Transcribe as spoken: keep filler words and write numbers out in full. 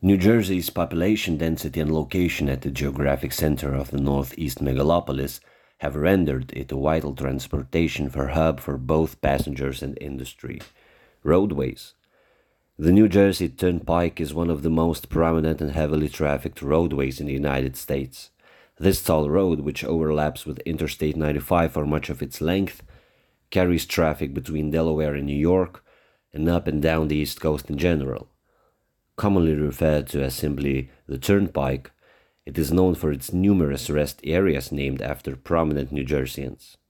New Jersey's population density and location at the geographic center of the northeast megalopolis have rendered it a vital transportation for hub for both passengers and industry. Roadways. The New Jersey Turnpike is one of the most prominent and heavily trafficked roadways in the United States. This toll road, which overlaps with Interstate ninety-five for much of its length, carries traffic between Delaware and New York, and up and down the East Coast in general. Commonly referred to as simply the Turnpike, it is known for its numerous rest areas named after prominent New Jerseyans.